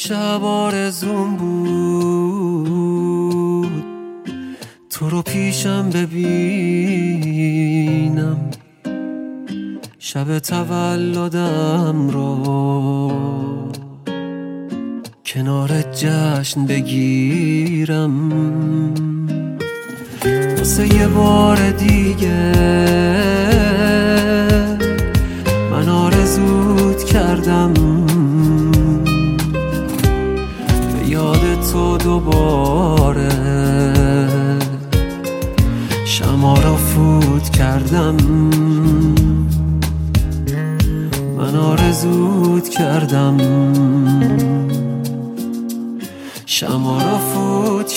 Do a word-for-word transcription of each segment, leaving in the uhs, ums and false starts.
شب آرزوم بود تو رو پیشم ببینم، شب تولدم رو کنارت جشن بگیرم. واسه یه بار دیگه من آرزوت کردم، به یاد تو دوباره شمع را فوت کردم. من آرزوت کردم، شمع را فوت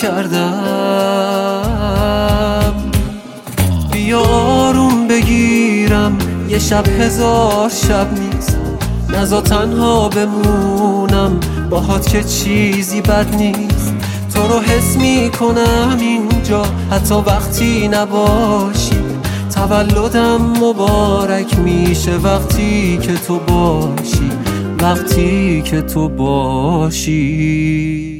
کردم. بیا آروم بگیرم، یه شب هزار شب نیست، نزا تنها بمونم باهات که چیزی بد نیست. تو رو حس میکنم اینجا حتی وقتی نباشی، تولدم مبارک میشه وقتی که تو باشی، وقتی که تو باشی.